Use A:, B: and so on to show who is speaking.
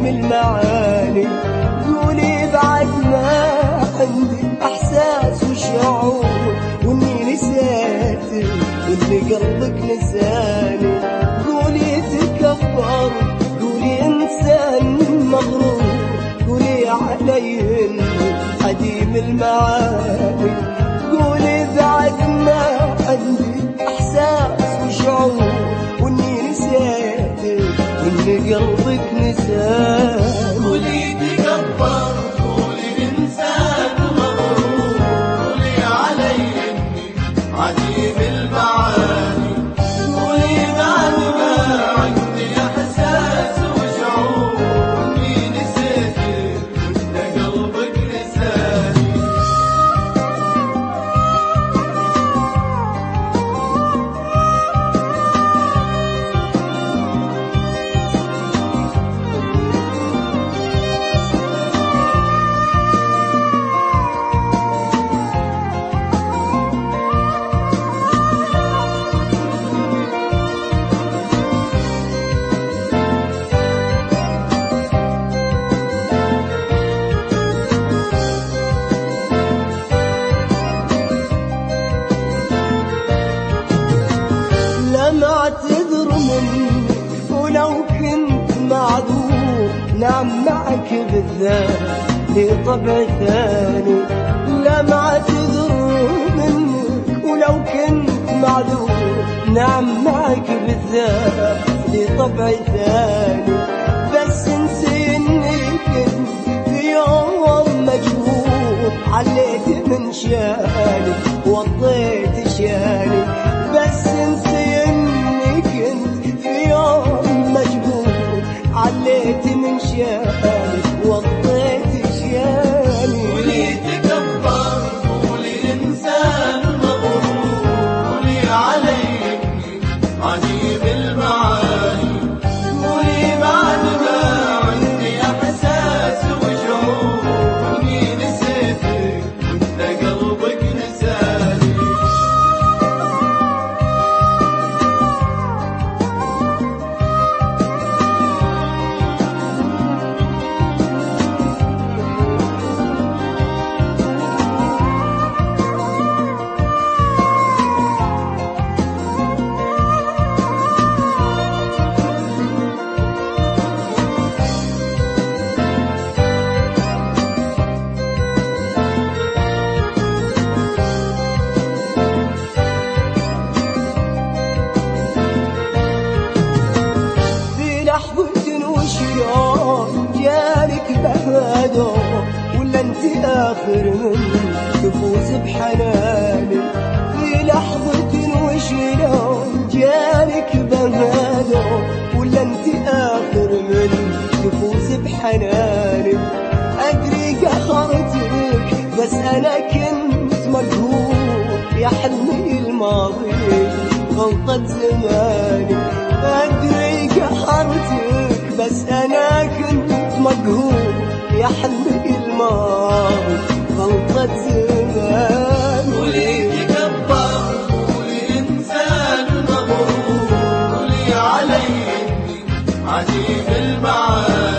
A: المعاني. قولي بعد ما عندي احساس وشعور واني نسيتك وان قلبك نساني. قولي تكبر، قولي انسان مغرور، قولي علي اني عديم المعاني. قولي بعد ما عندي احساس وشعور واني نسيتك وان قلبك نساني.
B: قولي تكبر، قولي انسان مغرور، قولي علي اني عديم المعاني. قولي بعد ما عندي احساس وشعور اني نسيتك وانت قلبك نساني.
A: لما اعتذر منك ولو كنت معذور، نعم معك بالذات لي طبع ثاني. لما اعتذر منك ولو كنت معذور، نعم معك بالذات لي طبع ثاني. بس انسي اني كنت في يوم مجهول، عليت من شاني وطيت شاني. بس انسي اني كنت في يوم مجهول، عليت من شاني وطيت شاني.
B: قولي تكبر، قولي انسان مغرور، قولي علي اني عديم المعاني. قولي بعد ما عندي احساس وشعور اني نسيتك وانت قلبك نساني.
A: وشلون جالك بهادو، ولا انت اخر من تفوز بحناني. في لحظة وشلون جالك بهادو، ولا انت اخر من تفوز بحناني. ادري قهرتك بس انا كنت مقهور، يا حلمي الماضي غلطة زماني. ادري قهرتك بس انا كنت مقهور، يا حلمي الماضي غلطة زماني.
B: قولي تكبر، قولي انسان مغرور، قولي علي اني عديم المعاني.